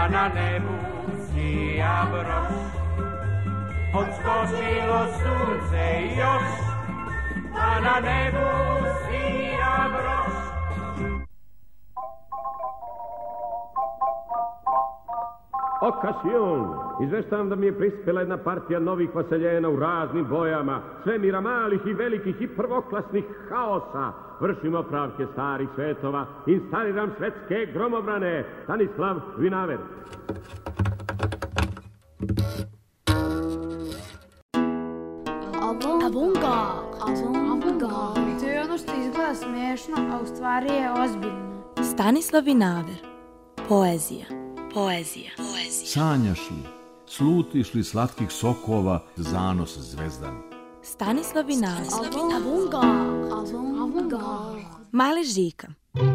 pa na nebu sija broš. Odskočilo sunce još, pa na nebu sija broš. Okasion, izveštavam da mi je prispela jedna partija novih vaseljena u raznim bojama, svemira malih i velikih i prvoklasnih haosa. Vršimo pravke starih svetova, instaliram svetske gromobrane. Stanislav Vinaver. Avangard. To je ono što izgleda smiješno, a u stvari je ozbiljno. Stanislav Vinaver. Poezija. Poezija. Sanjaš li, slutiš li slatkih sokova zanos zvezdan? Stanislav Vinaver. Avangard. Mali Žika.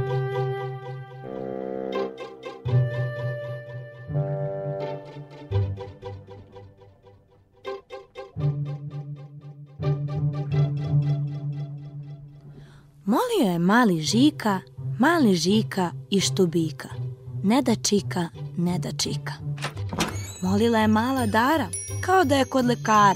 Molio je mali Žika i Štubika. Ne da čika, ne da čika. Molila je mala Dara, kao da je kod lekara.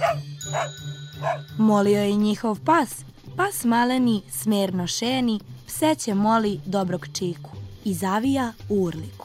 Molio je i njihov pas maleni, smerno šeni, pseće moli dobrog čiku i zavija u urliku.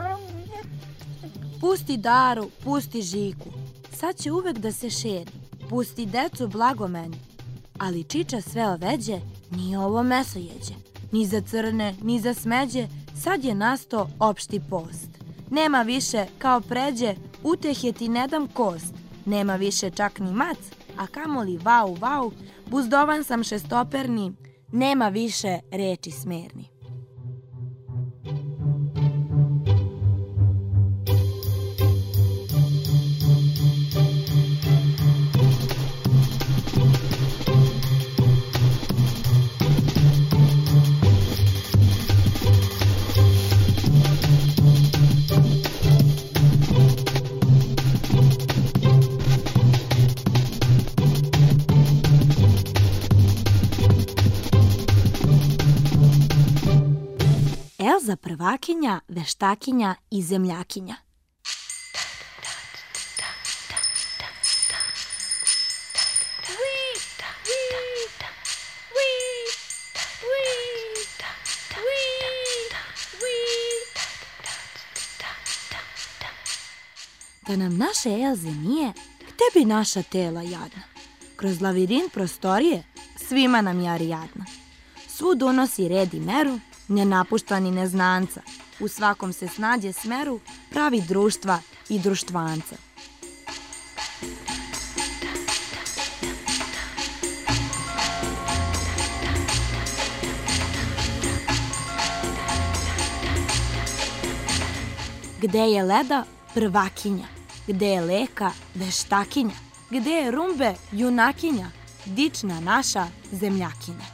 Pusti Daru, pusti Žiku, sad će uvek da se šeni. Pusti decu blago meni, ali čiča sve oveđe, ni ovo meso jeđe. Ni za crne, ni za smeđe, sad je nasto opšti post. Nema više kao pređe, utehje ti ne dam kost. Nema više čak ni mac, a kamoli vau, buzdovan sam šestoperni, nema više reči smerni. Elza prvakinja, veštakinja i zemljakinja. Da nam naše Elze nije, gde bi naša tela jadna? Kroz lavirint prostorije svima nam jari jadna. Svud unosi red i meru, ne napušta ni neznanca. U svakom se snađe smeru, pravi društva i društvanca. Gde je leda, prvakinja. Gde je leka, veštakinja. Gde je rumbe, junakinja. Dična naša zemljakinja.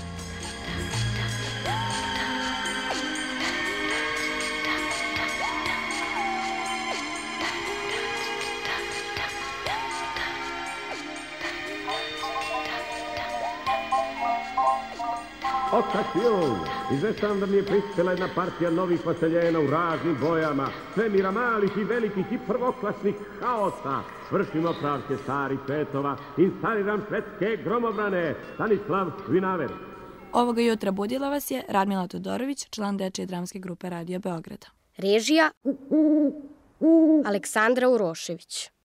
Okasion, izveštavam da mi je prispela jedna partija novih vaseljena u raznim bojama, svemira malih i velikih i prvoklasnih haosa. Vršimo pravke starih svetova, instaliram svetske gromobrane. Stanislav Vinaver. Ovoga jutra budila vas je Radmila Todorović, član dečije dramske grupe Radio Beograda. Režija Aleksandra Urošević.